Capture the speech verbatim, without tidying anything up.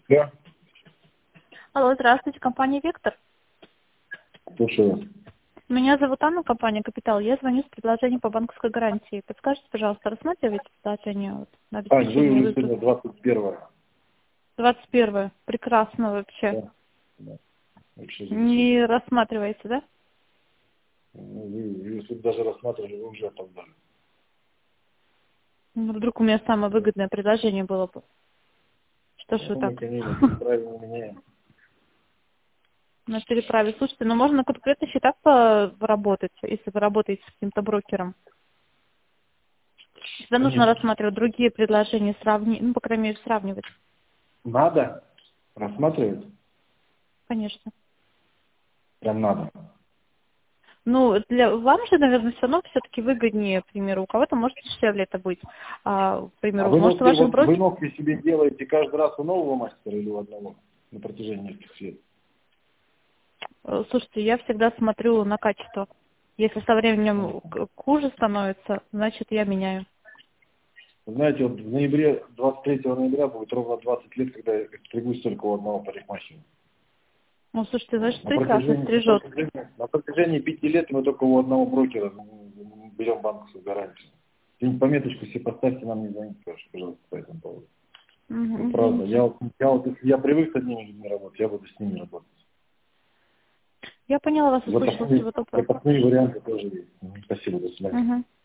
Да, Алло, здравствуйте, компания «Вектор». слушаю вас. Меня зовут Анна, компания «Капитал». Я звоню с предложением по банковской гарантии. Подскажите, пожалуйста, рассматриваете предложение вот, на А, вы обеспечение уже выгрузки? сегодня двадцать первое. двадцать первое. Прекрасно вообще. Да, да. Вообще замечательно. Не рассматриваете, да? Ну, вы, если бы даже рассматривали, вы уже опоздали. Ну, вдруг у меня самое выгодное предложение было бы. Что ж вы Ну, мы, так конечно, правильно меняем. на переправе? Слушайте, ну можно на конкретных счетах поработать, если вы работаете с каким-то брокером. Всегда нужно Конечно. рассматривать другие предложения, сравнить, ну, по крайней мере, сравнивать. Надо рассматривать? Конечно. Прям надо. Ну, для вам же, наверное, все равно все-таки выгоднее, к примеру, у кого-то может дешевле это быть. А, к А примеру, вы может, у ногти, ваших вот вы брокеров... ногти себе делаете каждый раз у нового мастера или у одного на протяжении нескольких лет? Слушайте, я всегда смотрю на качество. Если со временем к- хуже становится, значит, я меняю. Вы знаете, вот в ноябре, двадцать третьего ноября будет ровно двадцать лет, когда я стригусь только у одного парикмахера. Ну, слушайте, значит, На прекрасно протяжении, на, стрижет. протяжении, на протяжении пяти лет мы только у одного брокера берем банковскую гарантию. Где-нибудь пометочку себе поставьте, нам не звоните, пожалуйста, по этому поводу. Мгм, Вот правда. извините. Я вот, я вот, если я привык с одними людьми работать, я буду с ними работать. Я поняла вас, услышала, Запасные, всего доброго. запасные варианты тоже есть. Мгм. Спасибо, до свидания. Мгм.